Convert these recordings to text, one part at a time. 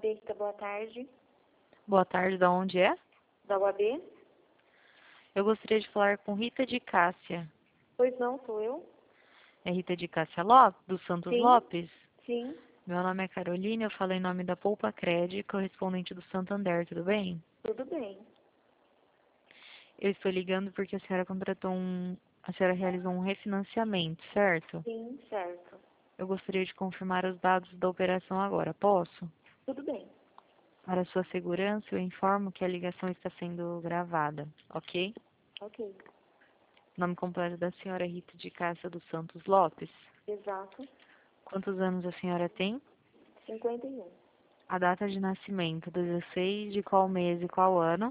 UAB, Rita, boa tarde. Boa tarde, da onde é? Da UAB? Eu gostaria de falar com Rita de Cássia. Pois não, sou eu? É Rita de Cássia Lopes, do Santos Sim, Lopes? sim, Meu nome é Carolina, eu falo em nome da Poupa Cred, correspondente do Santander, tudo bem? tudo bem. Eu estou ligando porque a senhora a senhora realizou um refinanciamento, certo? Sim, certo. Eu gostaria de confirmar os dados da operação agora, posso? Tudo bem. Para sua segurança, eu informo que a ligação está sendo gravada, ok? Ok. Nome completo da senhora Rita de Cássia dos Santos Lopes. Exato. Quantos anos a senhora tem? 51. A data de nascimento, 16 de qual mês e qual ano?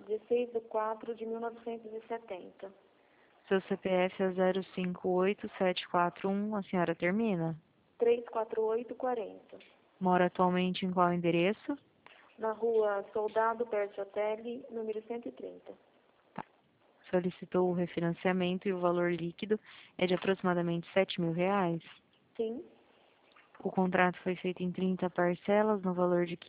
16/4/1970. Seu CPF é 058741, a senhora termina? 34840. Mora atualmente em qual endereço? Na rua Soldado Bertiotelli, número 130. Tá. Solicitou o refinanciamento e o valor líquido é de aproximadamente R$ 7.000. Sim, O contrato foi feito em 30 parcelas no valor de R$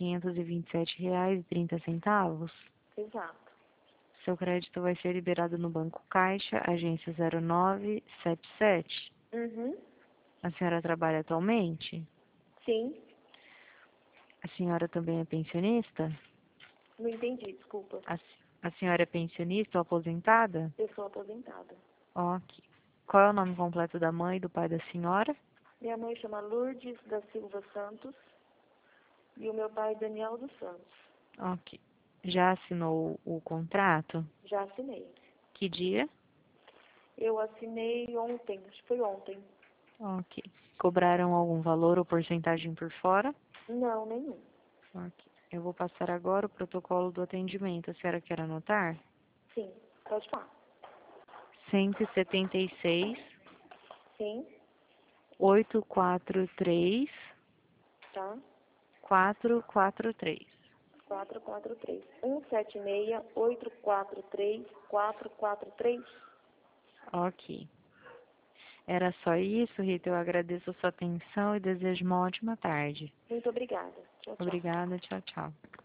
527,30. exato. Seu crédito vai ser liberado no Banco Caixa, agência 0977. Uhum. A senhora trabalha atualmente? Sim, A senhora também é pensionista? não entendi, desculpa. A senhora é pensionista ou aposentada? Eu sou aposentada. Ok. Qual é o nome completo da mãe e do pai da senhora? Minha mãe chama Lourdes da Silva Santos e o meu pai Daniel dos Santos. Ok. Já assinou o contrato? Já assinei. Que dia? Eu assinei ontem, acho que foi ontem. Ok. Cobraram algum valor ou porcentagem por fora? Não, nenhum. Ok. Eu vou passar agora o protocolo do atendimento. A senhora quer anotar? Sim, pode falar. 176 Sim, 843 tá? 443. 443. 176-843-443. Ok. Era só isso, Rita. Eu agradeço a sua atenção e desejo uma ótima tarde. Muito obrigada. Tchau, tchau. Obrigada. Tchau, tchau.